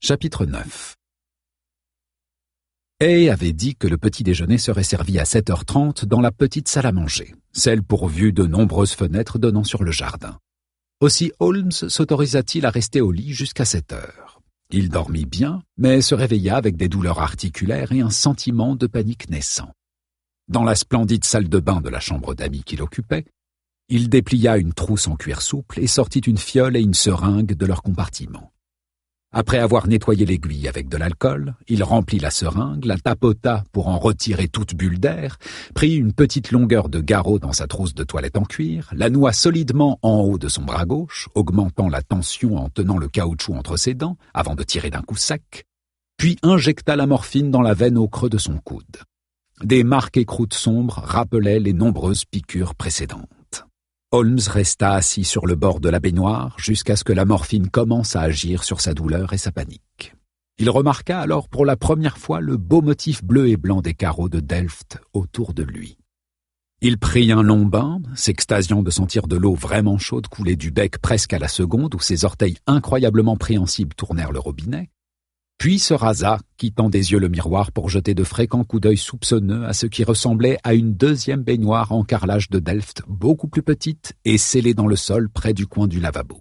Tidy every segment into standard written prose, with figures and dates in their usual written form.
Chapitre 9. Hay avait dit que le petit déjeuner serait servi à 7h30 dans la petite salle à manger, celle pourvue de nombreuses fenêtres donnant sur le jardin. Aussi Holmes s'autorisa-t-il à rester au lit jusqu'à 7h. Il dormit bien, mais se réveilla avec des douleurs articulaires et un sentiment de panique naissant. Dans la splendide salle de bain de la chambre d'amis qu'il occupait, il déplia une trousse en cuir souple et sortit une fiole et une seringue de leur compartiment. Après avoir nettoyé l'aiguille avec de l'alcool, il remplit la seringue, la tapota pour en retirer toute bulle d'air, prit une petite longueur de garrot dans sa trousse de toilette en cuir, la noua solidement en haut de son bras gauche, augmentant la tension en tenant le caoutchouc entre ses dents, avant de tirer d'un coup sec, puis injecta la morphine dans la veine au creux de son coude. Des marques écroutes sombres rappelaient les nombreuses piqûres précédentes. Holmes resta assis sur le bord de la baignoire jusqu'à ce que la morphine commence à agir sur sa douleur et sa panique. Il remarqua alors pour la première fois le beau motif bleu et blanc des carreaux de Delft autour de lui. Il prit un long bain, s'extasiant de sentir de l'eau vraiment chaude couler du bec presque à la seconde où ses orteils incroyablement préhensibles tournèrent le robinet, puis se rasa, quittant des yeux le miroir pour jeter de fréquents coups d'œil soupçonneux à ce qui ressemblait à une deuxième baignoire en carrelage de Delft, beaucoup plus petite et scellée dans le sol près du coin du lavabo.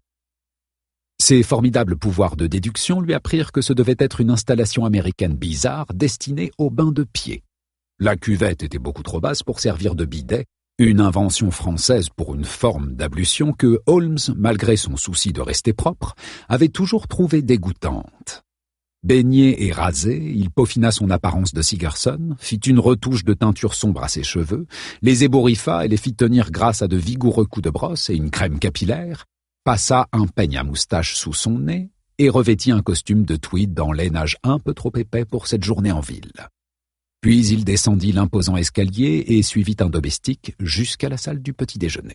Ses formidables pouvoirs de déduction lui apprirent que ce devait être une installation américaine bizarre destinée aux bains de pied. La cuvette était beaucoup trop basse pour servir de bidet, une invention française pour une forme d'ablution que Holmes, malgré son souci de rester propre, avait toujours trouvée dégoûtante. Baigné et rasé, il peaufina son apparence de Sigerson, fit une retouche de teinture sombre à ses cheveux, les ébouriffa et les fit tenir grâce à de vigoureux coups de brosse et une crème capillaire, passa un peigne à moustache sous son nez et revêtit un costume de tweed en lainage un peu trop épais pour cette journée en ville. Puis il descendit l'imposant escalier et suivit un domestique jusqu'à la salle du petit déjeuner.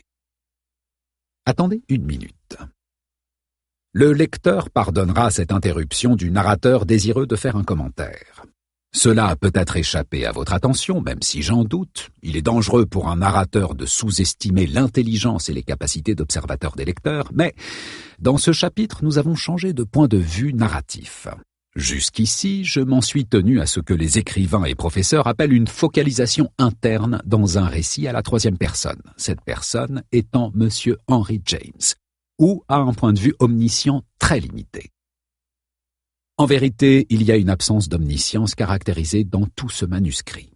Attendez une minute. Le lecteur pardonnera cette interruption du narrateur désireux de faire un commentaire. Cela a peut-être échappé à votre attention, même si j'en doute. Il est dangereux pour un narrateur de sous-estimer l'intelligence et les capacités d'observateur des lecteurs, mais dans ce chapitre, nous avons changé de point de vue narratif. Jusqu'ici, je m'en suis tenu à ce que les écrivains et professeurs appellent une focalisation interne dans un récit à la troisième personne, cette personne étant Monsieur Henry James, ou à un point de vue omniscient très limité. En vérité, il y a une absence d'omniscience caractérisée dans tout ce manuscrit.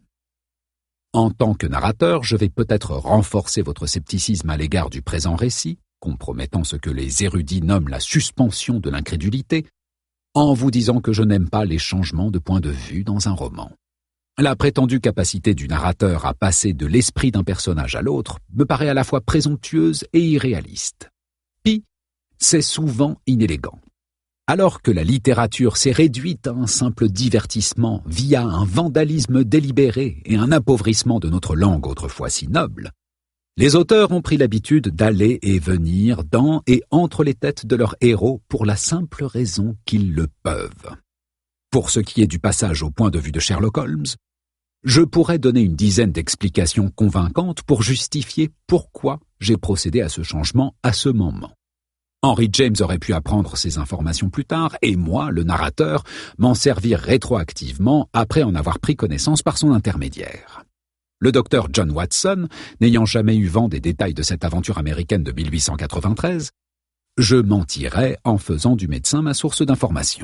En tant que narrateur, je vais peut-être renforcer votre scepticisme à l'égard du présent récit, compromettant ce que les érudits nomment la suspension de l'incrédulité, en vous disant que je n'aime pas les changements de point de vue dans un roman. La prétendue capacité du narrateur à passer de l'esprit d'un personnage à l'autre me paraît à la fois présomptueuse et irréaliste. Puis, c'est souvent inélégant. Alors que la littérature s'est réduite à un simple divertissement via un vandalisme délibéré et un appauvrissement de notre langue autrefois si noble, les auteurs ont pris l'habitude d'aller et venir dans et entre les têtes de leurs héros pour la simple raison qu'ils le peuvent. Pour ce qui est du passage au point de vue de Sherlock Holmes, je pourrais donner une dizaine d'explications convaincantes pour justifier pourquoi j'ai procédé à ce changement à ce moment. Henry James aurait pu apprendre ces informations plus tard, et moi, le narrateur, m'en servir rétroactivement après en avoir pris connaissance par son intermédiaire. Le docteur John Watson, n'ayant jamais eu vent des détails de cette aventure américaine de 1893, je mentirais en faisant du médecin ma source d'information.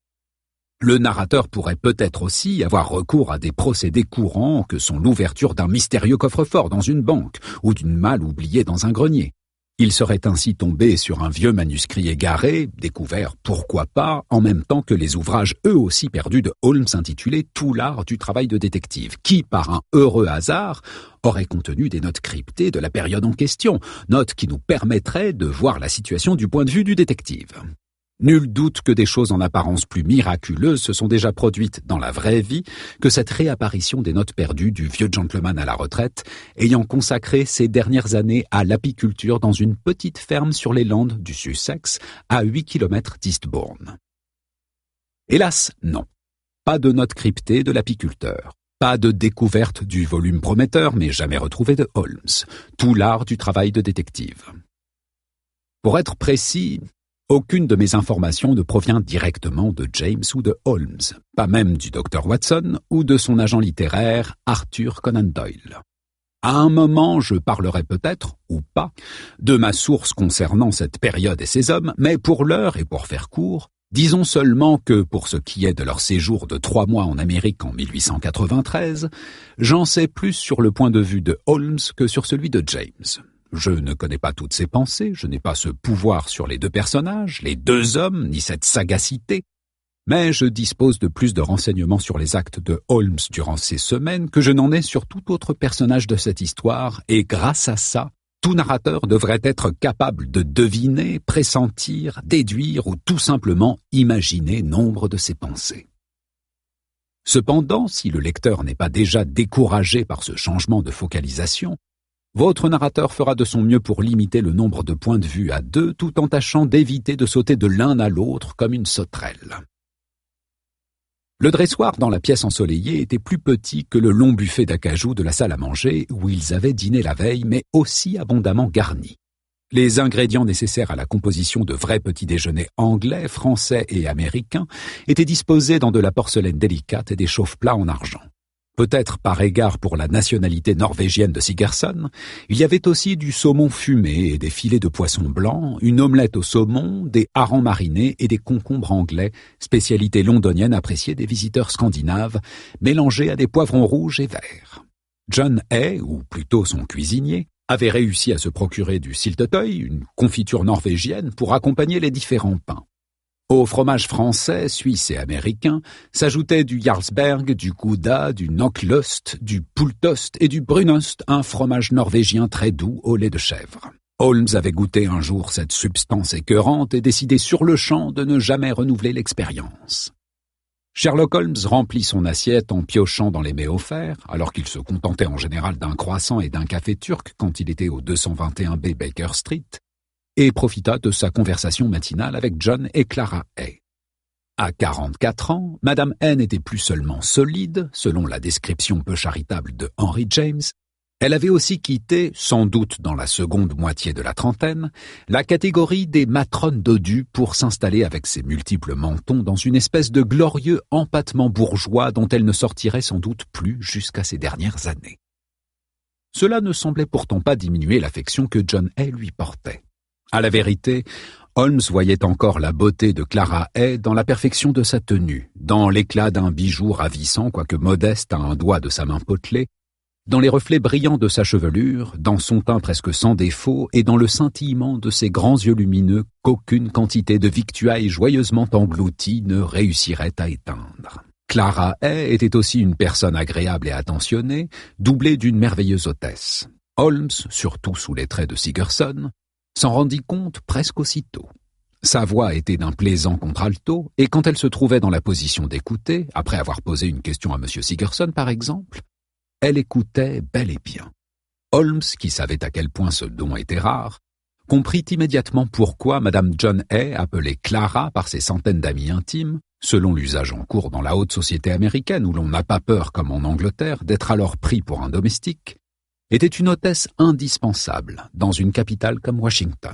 Le narrateur pourrait peut-être aussi avoir recours à des procédés courants que sont l'ouverture d'un mystérieux coffre-fort dans une banque ou d'une malle oubliée dans un grenier. Il serait ainsi tombé sur un vieux manuscrit égaré, découvert, pourquoi pas, en même temps que les ouvrages eux aussi perdus de Holmes intitulés « Tout l'art du travail de détective », qui, par un heureux hasard, aurait contenu des notes cryptées de la période en question, notes qui nous permettraient de voir la situation du point de vue du détective. Nul doute que des choses en apparence plus miraculeuses se sont déjà produites dans la vraie vie que cette réapparition des notes perdues du vieux gentleman à la retraite, ayant consacré ses dernières années à l'apiculture dans une petite ferme sur les landes du Sussex, à 8 km d'Eastbourne. Hélas, non. Pas de notes cryptées de l'apiculteur. Pas de découverte du volume prometteur, mais jamais retrouvé de Holmes. Tout l'art du travail de détective. Pour être précis, Aucune de mes informations ne provient directement de James ou de Holmes, pas même du Dr Watson ou de son agent littéraire Arthur Conan Doyle. À un moment, je parlerai peut-être, ou pas, de ma source concernant cette période et ces hommes, mais pour l'heure et pour faire court, disons seulement que, pour ce qui est de leur séjour de 3 mois en Amérique en 1893, j'en sais plus sur le point de vue de Holmes que sur celui de James. Je ne connais pas toutes ses pensées, je n'ai pas ce pouvoir sur les 2 personnages, les 2 hommes, ni cette sagacité, mais je dispose de plus de renseignements sur les actes de Holmes durant ces semaines que je n'en ai sur tout autre personnage de cette histoire, et grâce à ça, tout narrateur devrait être capable de deviner, pressentir, déduire ou tout simplement imaginer nombre de ses pensées. Cependant, si le lecteur n'est pas déjà découragé par ce changement de focalisation, votre narrateur fera de son mieux pour limiter le nombre de points de vue à 2 tout en tâchant d'éviter de sauter de l'un à l'autre comme une sauterelle. Le dressoir dans la pièce ensoleillée était plus petit que le long buffet d'acajou de la salle à manger où ils avaient dîné la veille, mais aussi abondamment garni. Les ingrédients nécessaires à la composition de vrais petits déjeuners anglais, français et américains étaient disposés dans de la porcelaine délicate et des chauffe-plats en argent. Peut-être par égard pour la nationalité norvégienne de Sigerson, il y avait aussi du saumon fumé et des filets de poisson blanc, une omelette au saumon, des harengs marinés et des concombres anglais, spécialité londonienne appréciée des visiteurs scandinaves, mélangés à des poivrons rouges et verts. John Hay, ou plutôt son cuisinier, avait réussi à se procurer du syltetøy, une confiture norvégienne, pour accompagner les différents pains. Au fromage français, suisse et américain s'ajoutaient du Jarlsberg, du Gouda, du Knockløst, du Poultost et du Brunost, un fromage norvégien très doux au lait de chèvre. Holmes avait goûté un jour cette substance écœurante et décidé sur le champ de ne jamais renouveler l'expérience. Sherlock Holmes remplit son assiette en piochant dans les mets offerts, alors qu'il se contentait en général d'un croissant et d'un café turc quand il était au 221B Baker Street, et profita de sa conversation matinale avec John et Clara Hay. À 44 ans, Madame Hay n'était plus seulement solide, selon la description peu charitable de Henry James, elle avait aussi quitté, sans doute dans la seconde moitié de la trentaine, la catégorie des matrones dodues pour s'installer avec ses multiples mentons dans une espèce de glorieux empattement bourgeois dont elle ne sortirait sans doute plus jusqu'à ces dernières années. Cela ne semblait pourtant pas diminuer l'affection que John Hay lui portait. À la vérité, Holmes voyait encore la beauté de Clara Hay dans la perfection de sa tenue, dans l'éclat d'un bijou ravissant quoique modeste à un doigt de sa main potelée, dans les reflets brillants de sa chevelure, dans son teint presque sans défaut et dans le scintillement de ses grands yeux lumineux qu'aucune quantité de victuailles joyeusement englouties ne réussirait à éteindre. Clara Hay était aussi une personne agréable et attentionnée, doublée d'une merveilleuse hôtesse. Holmes, surtout sous les traits de Sigerson, s'en rendit compte presque aussitôt. Sa voix était d'un plaisant contralto, et quand elle se trouvait dans la position d'écouter, après avoir posé une question à M. Sigerson par exemple, elle écoutait bel et bien. Holmes, qui savait à quel point ce don était rare, comprit immédiatement pourquoi Madame John Hay, appelée Clara par ses centaines d'amis intimes, selon l'usage en cours dans la haute société américaine où l'on n'a pas peur, comme en Angleterre, d'être alors pris pour un domestique, était une hôtesse indispensable dans une capitale comme Washington.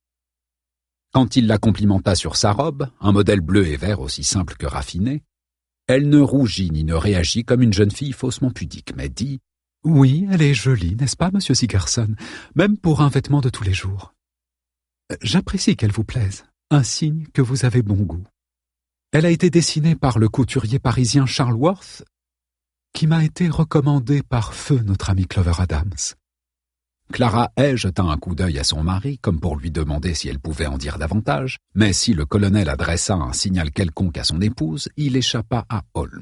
Quand il la complimenta sur sa robe, un modèle bleu et vert aussi simple que raffiné, elle ne rougit ni ne réagit comme une jeune fille faussement pudique, mais dit « Oui, elle est jolie, n'est-ce pas, monsieur Sigerson, même pour un vêtement de tous les jours. J'apprécie qu'elle vous plaise, un signe que vous avez bon goût. Elle a été dessinée par le couturier parisien Charles Worth, qui m'a été recommandé par feu notre ami Clover Adams. » Clara Hay jeta un coup d'œil à son mari, comme pour lui demander si elle pouvait en dire davantage, mais si le colonel adressa un signal quelconque à son épouse, il échappa à Holmes.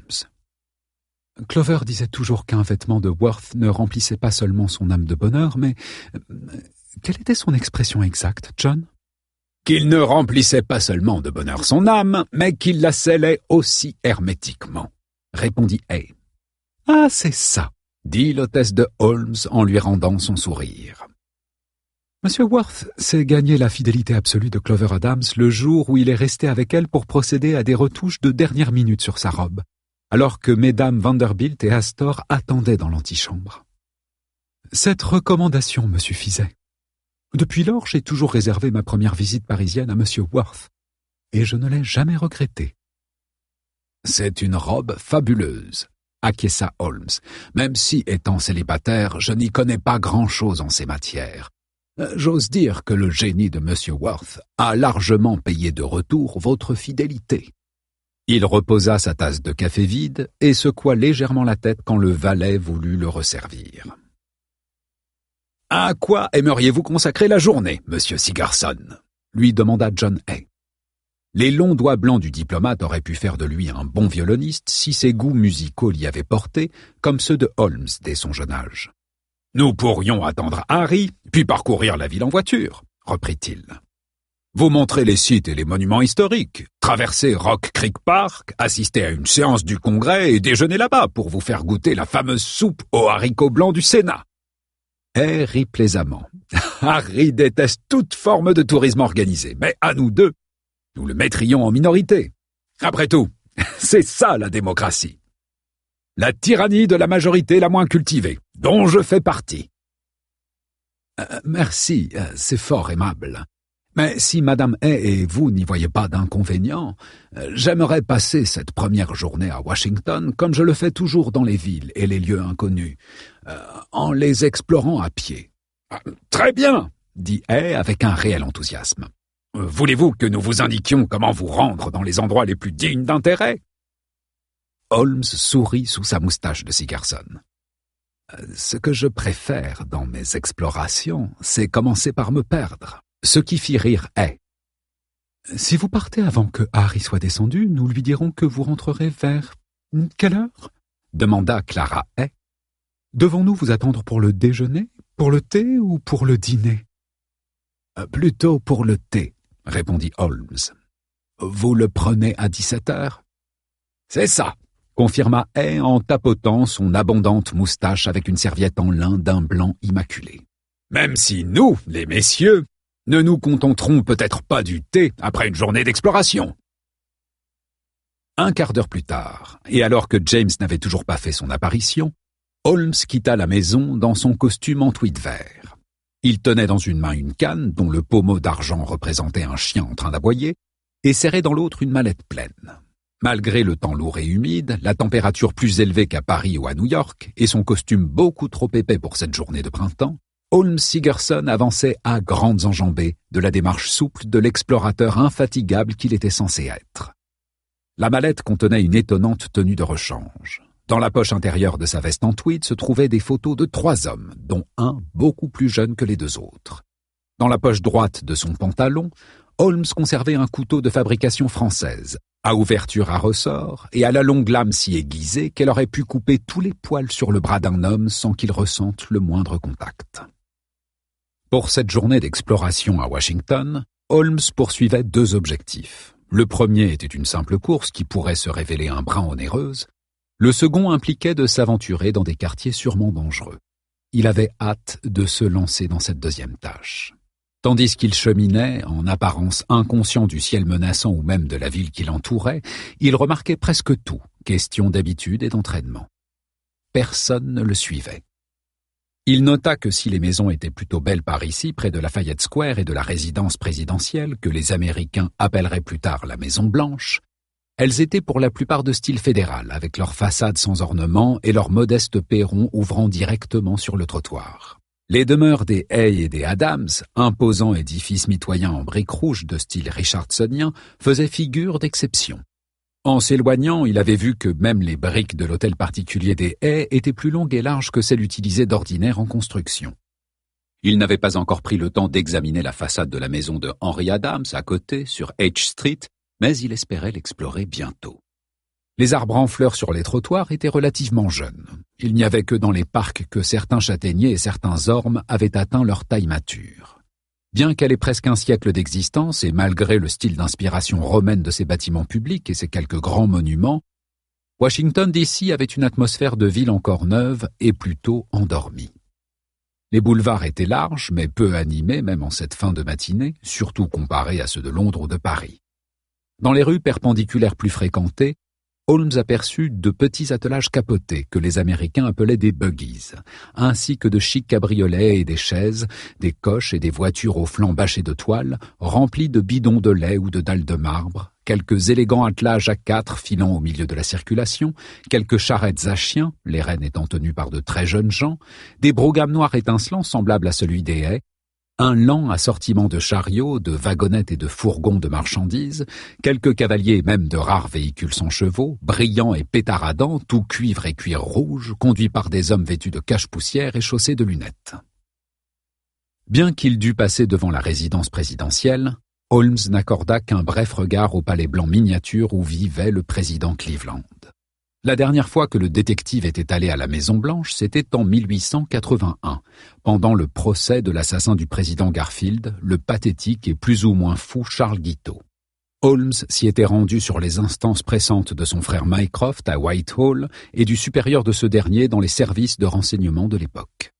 Clover disait toujours qu'un vêtement de Worth ne remplissait pas seulement son âme de bonheur, mais... Quelle était son expression exacte, John ? Qu'il ne remplissait pas seulement de bonheur son âme, mais qu'il la scellait aussi hermétiquement, répondit Hay. Ah, c'est ça, dit l'hôtesse de Holmes en lui rendant son sourire. Monsieur Worth s'est gagné la fidélité absolue de Clover Adams le jour où il est resté avec elle pour procéder à des retouches de dernière minute sur sa robe, alors que mesdames Vanderbilt et Astor attendaient dans l'antichambre. Cette recommandation me suffisait. Depuis lors, j'ai toujours réservé ma première visite parisienne à Monsieur Worth, et je ne l'ai jamais regretté. C'est une robe fabuleuse, acquiesça Holmes, même si, étant célibataire, je n'y connais pas grand-chose en ces matières. J'ose dire que le génie de Monsieur Worth a largement payé de retour votre fidélité. Il reposa sa tasse de café vide et secoua légèrement la tête quand le valet voulut le resservir. « À quoi aimeriez-vous consacrer la journée, Monsieur Sigerson ?» lui demanda John Hay. Les longs doigts blancs du diplomate auraient pu faire de lui un bon violoniste si ses goûts musicaux l'y avaient porté, comme ceux de Holmes dès son jeune âge. « Nous pourrions attendre Harry, puis parcourir la ville en voiture, » reprit-il. « Vous montrer les sites et les monuments historiques, traverser Rock Creek Park, assister à une séance du Congrès et déjeuner là-bas pour vous faire goûter la fameuse soupe aux haricots blancs du Sénat. » Hay rit plaisamment. « Harry déteste toute forme de tourisme organisé, mais à nous deux, nous le mettrions en minorité. Après tout, c'est ça la démocratie. La tyrannie de la majorité la moins cultivée, dont je fais partie. » Merci, c'est fort aimable. Mais si Madame Hay et vous n'y voyez pas d'inconvénient, j'aimerais passer cette première journée à Washington comme je le fais toujours dans les villes et les lieux inconnus, en les explorant à pied. Très bien, dit Hay avec un réel enthousiasme. Voulez-vous que nous vous indiquions comment vous rendre dans les endroits les plus dignes d'intérêt? Holmes sourit sous sa moustache de Sigerson. Ce que je préfère dans mes explorations, c'est commencer par me perdre. Ce qui fit rire Hay. Si vous partez avant que Harry soit descendu, nous lui dirons que vous rentrerez vers quelle heure? Demanda Clara Hay. Devons-nous vous attendre pour le déjeuner, pour le thé ou pour le dîner? Plutôt pour le thé, répondit Holmes. Vous le prenez à 17 heures? C'est ça, confirma Hay en tapotant son abondante moustache avec une serviette en lin d'un blanc immaculé. Même si nous, les messieurs, ne nous contenterons peut-être pas du thé après une journée d'exploration. Un quart d'heure plus tard, et alors que James n'avait toujours pas fait son apparition, Holmes quitta la maison dans son costume en tweed vert. Il tenait dans une main une canne dont le pommeau d'argent représentait un chien en train d'aboyer et serrait dans l'autre une mallette pleine. Malgré le temps lourd et humide, la température plus élevée qu'à Paris ou à New York et son costume beaucoup trop épais pour cette journée de printemps, Holmes Sigerson avançait à grandes enjambées de la démarche souple de l'explorateur infatigable qu'il était censé être. La mallette contenait une étonnante tenue de rechange. Dans la poche intérieure de sa veste en tweed se trouvaient des photos de 3 hommes, dont un beaucoup plus jeune que les 2 autres. Dans la poche droite de son pantalon, Holmes conservait un couteau de fabrication française, à ouverture à ressort et à la longue lame si aiguisée qu'elle aurait pu couper tous les poils sur le bras d'un homme sans qu'il ressente le moindre contact. Pour cette journée d'exploration à Washington, Holmes poursuivait 2 objectifs. Le premier était une simple course qui pourrait se révéler un brin onéreuse. Le second impliquait de s'aventurer dans des quartiers sûrement dangereux. Il avait hâte de se lancer dans cette deuxième tâche. Tandis qu'il cheminait, en apparence inconscient du ciel menaçant ou même de la ville qui l'entourait, il remarquait presque tout, question d'habitude et d'entraînement. Personne ne le suivait. Il nota que si les maisons étaient plutôt belles par ici, près de Lafayette Square et de la résidence présidentielle, que les Américains appelleraient plus tard la Maison Blanche, elles étaient pour la plupart de style fédéral, avec leurs façades sans ornement et leurs modestes perrons ouvrant directement sur le trottoir. Les demeures des Hay et des Adams, imposants édifices mitoyens en briques rouges de style richardsonien, faisaient figure d'exception. En s'éloignant, il avait vu que même les briques de l'hôtel particulier des Hay étaient plus longues et larges que celles utilisées d'ordinaire en construction. Il n'avait pas encore pris le temps d'examiner la façade de la maison de Henry Adams à côté, sur H Street, mais il espérait l'explorer bientôt. Les arbres en fleurs sur les trottoirs étaient relativement jeunes. Il n'y avait que dans les parcs que certains châtaigniers et certains ormes avaient atteint leur taille mature. Bien qu'elle ait presque un siècle d'existence et malgré le style d'inspiration romaine de ses bâtiments publics et ses quelques grands monuments, Washington D.C. avait une atmosphère de ville encore neuve et plutôt endormie. Les boulevards étaient larges mais peu animés même en cette fin de matinée, surtout comparés à ceux de Londres ou de Paris. Dans les rues perpendiculaires plus fréquentées, Holmes aperçut de petits attelages capotés que les Américains appelaient des buggies, ainsi que de chics cabriolets et des chaises, des coches et des voitures aux flancs bâchés de toile, remplies de bidons de lait ou de dalles de marbre, quelques élégants attelages à quatre filant au milieu de la circulation, quelques charrettes à chiens, les rênes étant tenues par de très jeunes gens, des broughams noirs étincelants semblables à celui des haies, un lent assortiment de chariots, de wagonnettes et de fourgons de marchandises, quelques cavaliers et même de rares véhicules sans chevaux, brillants et pétaradants, tout cuivre et cuir rouge, conduits par des hommes vêtus de cache-poussière et chaussés de lunettes. Bien qu'il dût passer devant la résidence présidentielle, Holmes n'accorda qu'un bref regard au palais blanc miniature où vivait le président Cleveland. La dernière fois que le détective était allé à la Maison-Blanche, c'était en 1881, pendant le procès de l'assassin du président Garfield, le pathétique et plus ou moins fou Charles Guiteau. Holmes s'y était rendu sur les instances pressantes de son frère Mycroft à Whitehall et du supérieur de ce dernier dans les services de renseignement de l'époque.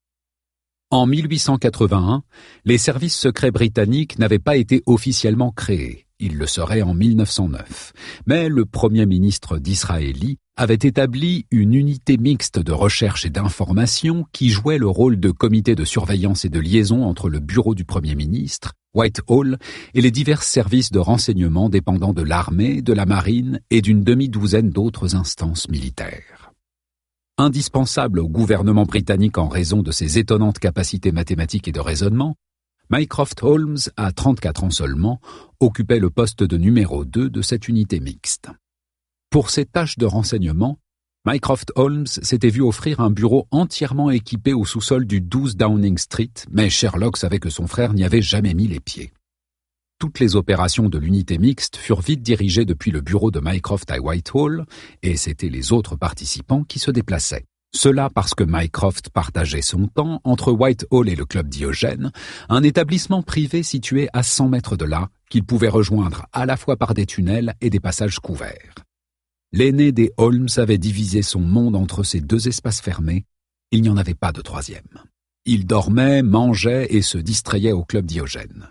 En 1881, les services secrets britanniques n'avaient pas été officiellement créés. Ils le seraient en 1909. Mais le Premier ministre d'Israëli avait établi une unité mixte de recherche et d'information qui jouait le rôle de comité de surveillance et de liaison entre le bureau du Premier ministre, Whitehall, et les divers services de renseignement dépendant de l'armée, de la marine et d'une demi-douzaine d'autres instances militaires. Indispensable au gouvernement britannique en raison de ses étonnantes capacités mathématiques et de raisonnement, Mycroft Holmes, à 34 ans seulement, occupait le poste de numéro 2 de cette unité mixte. Pour ses tâches de renseignement, Mycroft Holmes s'était vu offrir un bureau entièrement équipé au sous-sol du 12 Downing Street, mais Sherlock savait que son frère n'y avait jamais mis les pieds. Toutes les opérations de l'unité mixte furent vite dirigées depuis le bureau de Mycroft à Whitehall, et c'étaient les autres participants qui se déplaçaient. Cela parce que Mycroft partageait son temps entre Whitehall et le club Diogène, un établissement privé situé à 100 mètres de là, qu'il pouvait rejoindre à la fois par des tunnels et des passages couverts. L'aîné des Holmes avait divisé son monde entre ces deux espaces fermés, il n'y en avait pas de troisième. Il dormait, mangeait et se distrayait au club Diogène.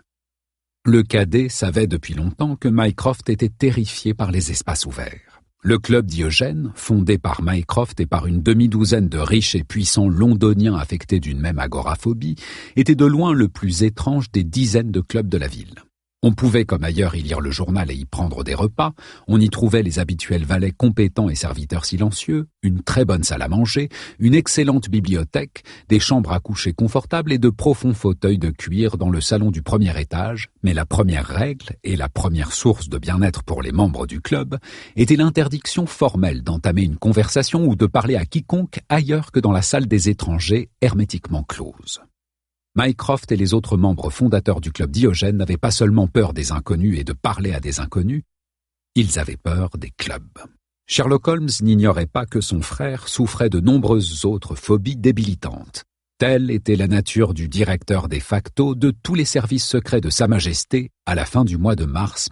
Le cadet savait depuis longtemps que Mycroft était terrifié par les espaces ouverts. Le club Diogène, fondé par Mycroft et par une demi-douzaine de riches et puissants londoniens affectés d'une même agoraphobie, était de loin le plus étrange des dizaines de clubs de la ville. On pouvait, comme ailleurs, y lire le journal et y prendre des repas, on y trouvait les habituels valets compétents et serviteurs silencieux, une très bonne salle à manger, une excellente bibliothèque, des chambres à coucher confortables et de profonds fauteuils de cuir dans le salon du premier étage, mais la première règle, et la première source de bien-être pour les membres du club, était l'interdiction formelle d'entamer une conversation ou de parler à quiconque ailleurs que dans la salle des étrangers hermétiquement close. Mycroft et les autres membres fondateurs du club Diogène n'avaient pas seulement peur des inconnus et de parler à des inconnus, ils avaient peur des clubs. Sherlock Holmes n'ignorait pas que son frère souffrait de nombreuses autres phobies débilitantes. Telle était la nature du directeur de facto de tous les services secrets de Sa Majesté à la fin du mois de mars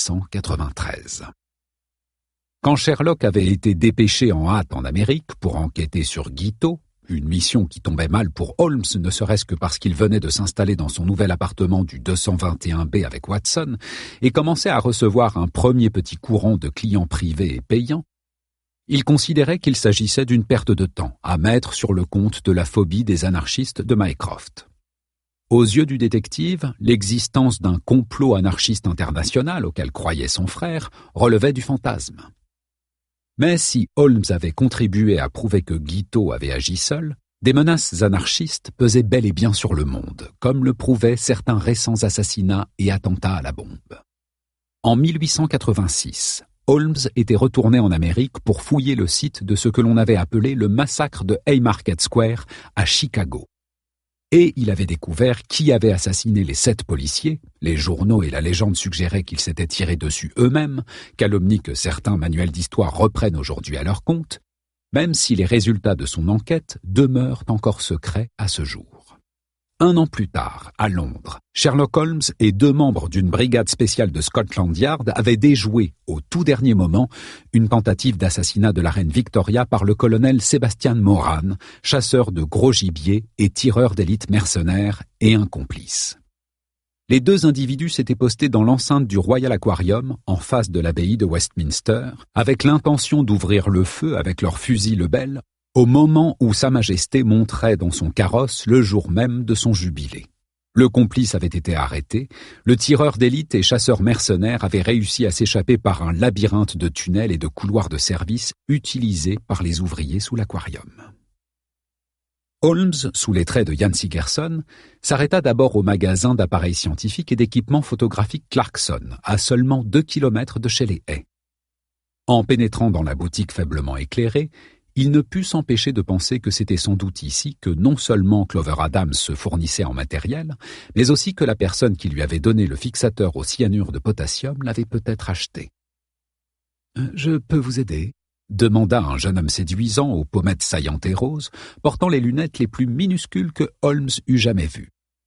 1893. Quand Sherlock avait été dépêché en hâte en Amérique pour enquêter sur Guiteau, une mission qui tombait mal pour Holmes, ne serait-ce que parce qu'il venait de s'installer dans son nouvel appartement du 221B avec Watson et commençait à recevoir un premier petit courant de clients privés et payants, il considérait qu'il s'agissait d'une perte de temps à mettre sur le compte de la phobie des anarchistes de Mycroft. Aux yeux du détective, l'existence d'un complot anarchiste international auquel croyait son frère relevait du fantasme. Mais si Holmes avait contribué à prouver que Guiteau avait agi seul, des menaces anarchistes pesaient bel et bien sur le monde, comme le prouvaient certains récents assassinats et attentats à la bombe. En 1886, Holmes était retourné en Amérique pour fouiller le site de ce que l'on avait appelé le massacre de Haymarket Square à Chicago. Et il avait découvert qui avait assassiné les 7 policiers, les journaux et la légende suggéraient qu'ils s'étaient tirés dessus eux-mêmes, calomnie que certains manuels d'histoire reprennent aujourd'hui à leur compte, même si les résultats de son enquête demeurent encore secrets à ce jour. 1 an plus tard, à Londres, Sherlock Holmes et 2 membres d'une brigade spéciale de Scotland Yard avaient déjoué, au tout dernier moment, une tentative d'assassinat de la reine Victoria par le colonel Sébastien Moran, chasseur de gros gibier et tireur d'élite mercenaires et un complice. Les deux individus s'étaient postés dans l'enceinte du Royal Aquarium, en face de l'abbaye de Westminster, avec l'intention d'ouvrir le feu avec leur fusil Lebel, au moment où Sa Majesté monterait dans son carrosse le jour même de son jubilé. Le complice avait été arrêté, le tireur d'élite et chasseur mercenaire avait réussi à s'échapper par un labyrinthe de tunnels et de couloirs de service utilisés par les ouvriers sous l'aquarium. Holmes, sous les traits de Jan Sigerson, s'arrêta d'abord au magasin d'appareils scientifiques et d'équipements photographiques Clarkson, à seulement 2 kilomètres de chez les Hay. En pénétrant dans la boutique faiblement éclairée, il ne put s'empêcher de penser que c'était sans doute ici que non seulement Clover Adams se fournissait en matériel, mais aussi que la personne qui lui avait donné le fixateur au cyanure de potassium l'avait peut-être acheté. « Je peux vous aider ?» demanda un jeune homme séduisant aux pommettes saillantes et roses, portant les lunettes les plus minuscules que Holmes eût jamais vues.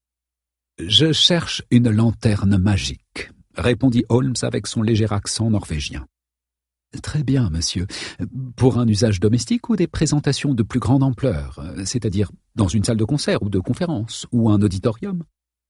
« Je cherche une lanterne magique », répondit Holmes avec son léger accent norvégien. « Très bien, monsieur. Pour un usage domestique ou des présentations de plus grande ampleur, c'est-à-dire dans une salle de concert ou de conférence, ou un auditorium ?»«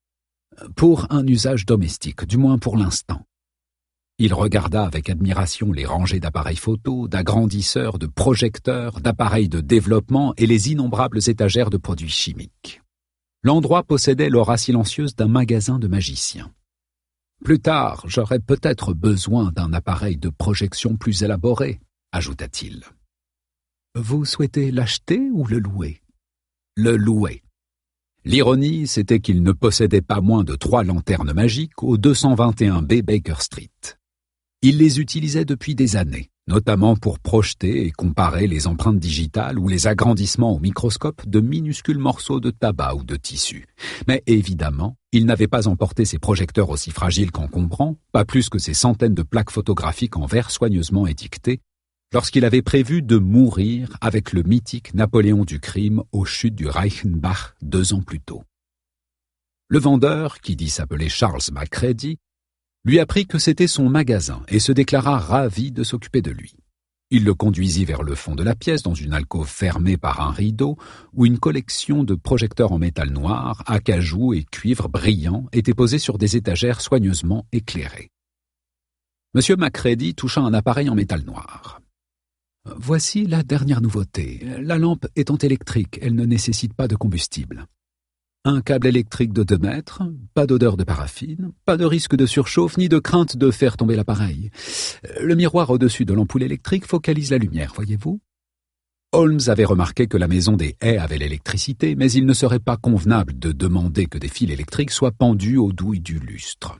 Pour un usage domestique, du moins pour l'instant. » Il regarda avec admiration les rangées d'appareils photo, d'agrandisseurs, de projecteurs, d'appareils de développement et les innombrables étagères de produits chimiques. L'endroit possédait l'aura silencieuse d'un magasin de magiciens. Plus tard, j'aurais peut-être besoin d'un appareil de projection plus élaboré, ajouta-t-il. Vous souhaitez l'acheter ou le louer? Le louer. L'ironie, c'était qu'il ne possédait pas moins de 3 lanternes magiques au 221B Baker Street. Il les utilisait depuis des années, notamment pour projeter et comparer les empreintes digitales ou les agrandissements au microscope de minuscules morceaux de tabac ou de tissu. Mais évidemment, il n'avait pas emporté ses projecteurs aussi fragiles qu'encombrants, pas plus que ses centaines de plaques photographiques en verre soigneusement étiquetées, lorsqu'il avait prévu de mourir avec le mythique Napoléon du crime aux chutes du Reichenbach 2 ans plus tôt. Le vendeur, qui dit s'appeler Charles Macready, lui apprit que c'était son magasin et se déclara ravi de s'occuper de lui. Il le conduisit vers le fond de la pièce dans une alcôve fermée par un rideau où une collection de projecteurs en métal noir, acajou et cuivre brillants étaient posés sur des étagères soigneusement éclairées. Monsieur Macready toucha un appareil en métal noir. « Voici la dernière nouveauté. La lampe étant électrique, elle ne nécessite pas de combustible. Un câble électrique de 2 mètres, pas d'odeur de paraffine, pas de risque de surchauffe ni de crainte de faire tomber l'appareil. Le miroir au-dessus de l'ampoule électrique focalise la lumière, voyez-vous ? » Holmes avait remarqué que la maison des Hay avait l'électricité, mais il ne serait pas convenable de demander que des fils électriques soient pendus aux douilles du lustre.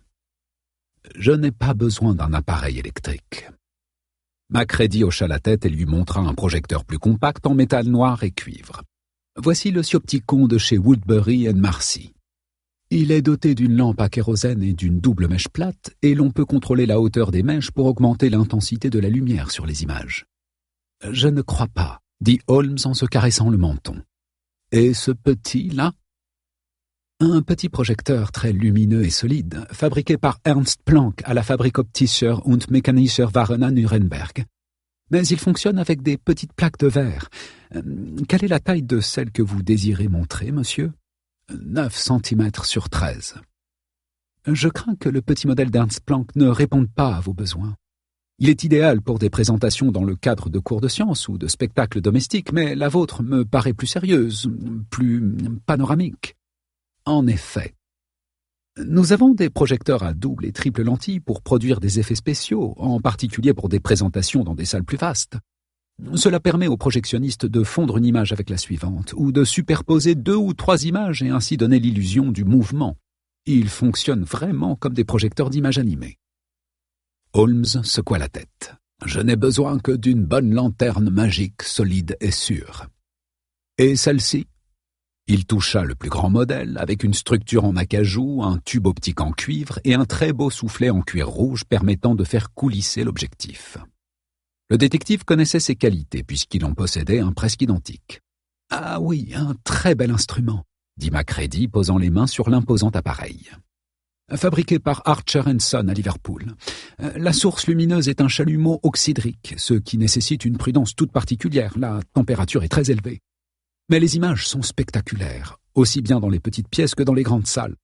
« Je n'ai pas besoin d'un appareil électrique. » Macready hocha la tête et lui montra un projecteur plus compact en métal noir et cuivre. Voici le Siopticon de chez Woodbury & Marcy. Il est doté d'une lampe à kérosène et d'une double mèche plate, et l'on peut contrôler la hauteur des mèches pour augmenter l'intensité de la lumière sur les images. Je ne crois pas, dit Holmes en se caressant le menton. Et ce petit-là? Un petit projecteur très lumineux et solide, fabriqué par Ernst Planck à la Fabrik Optischer und Mechanischer Waren à Nuremberg. Mais il fonctionne avec des petites plaques de verre. Quelle est la taille de celle que vous désirez montrer, monsieur? 9 cm sur 13. Je crains que le petit modèle d'Ernst Planck ne réponde pas à vos besoins. Il est idéal pour des présentations dans le cadre de cours de sciences ou de spectacles domestiques, mais la vôtre me paraît plus sérieuse, plus panoramique. En effet. Nous avons des projecteurs à double et triple lentille pour produire des effets spéciaux, en particulier pour des présentations dans des salles plus vastes. Cela permet aux projectionnistes de fondre une image avec la suivante, ou de superposer 2 ou 3 images et ainsi donner l'illusion du mouvement. Ils fonctionnent vraiment comme des projecteurs d'images animées. Holmes secoua la tête. « Je n'ai besoin que d'une bonne lanterne magique, solide et sûre. » « Et celle-ci ?» Il toucha le plus grand modèle, avec une structure en acajou, un tube optique en cuivre et un très beau soufflet en cuir rouge permettant de faire coulisser l'objectif. Le détective connaissait ses qualités, puisqu'il en possédait un presque identique. « Ah oui, un très bel instrument », dit Macready, posant les mains sur l'imposant appareil. Fabriqué par Archer & Son à Liverpool. La source lumineuse est un chalumeau oxydrique, ce qui nécessite une prudence toute particulière. La température est très élevée. Mais les images sont spectaculaires, aussi bien dans les petites pièces que dans les grandes salles.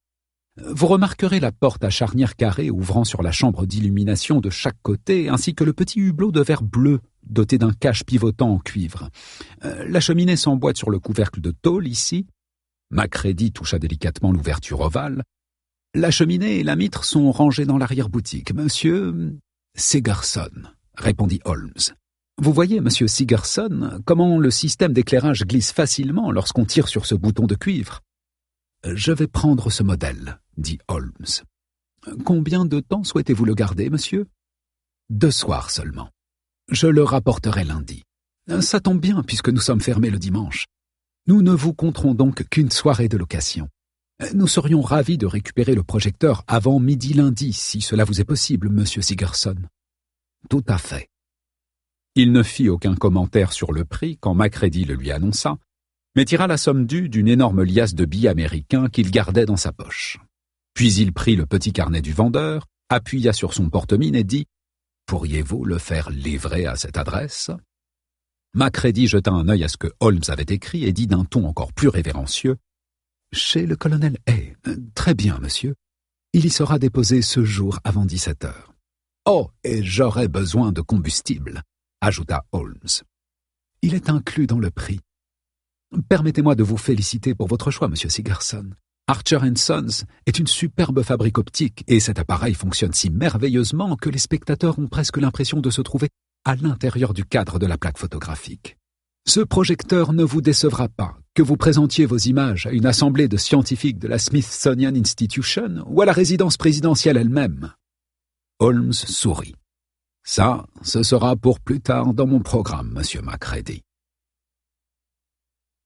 Vous remarquerez la porte à charnière carrée ouvrant sur la chambre d'illumination de chaque côté, ainsi que le petit hublot de verre bleu doté d'un cache pivotant en cuivre. La cheminée s'emboîte sur le couvercle de tôle ici. Macready toucha délicatement l'ouverture ovale. La cheminée et la mitre sont rangées dans l'arrière-boutique. Monsieur Sigerson, répondit Holmes. Vous voyez, monsieur Sigerson, comment le système d'éclairage glisse facilement lorsqu'on tire sur ce bouton de cuivre. Je vais prendre ce modèle, dit Holmes. Combien de temps souhaitez-vous le garder, monsieur? 2 soirs seulement. Je le rapporterai lundi. Ça tombe bien, puisque nous sommes fermés le dimanche. Nous ne vous compterons donc qu'une soirée de location. Nous serions ravis de récupérer le projecteur avant midi lundi, si cela vous est possible, monsieur Sigerson. Tout à fait. Il ne fit aucun commentaire sur le prix quand Macready le lui annonça, mais tira la somme due d'une énorme liasse de billets américains qu'il gardait dans sa poche. Puis il prit le petit carnet du vendeur, appuya sur son porte-mine et dit « Pourriez-vous le faire livrer à cette adresse ?» Macready jeta un œil à ce que Holmes avait écrit et dit d'un ton encore plus révérencieux « Chez le colonel Hay. Très bien, monsieur. Il y sera déposé ce jour avant 17 heures. Oh, et j'aurai besoin de combustible, ajouta Holmes. Il est inclus dans le prix. Permettez-moi de vous féliciter pour votre choix, monsieur Sigerson. Archer & Sons est une superbe fabrique optique et cet appareil fonctionne si merveilleusement que les spectateurs ont presque l'impression de se trouver à l'intérieur du cadre de la plaque photographique. Ce projecteur ne vous décevra pas, que vous présentiez vos images à une assemblée de scientifiques de la Smithsonian Institution ou à la résidence présidentielle elle-même. Holmes sourit. Ça, ce sera pour plus tard dans mon programme, monsieur Macready.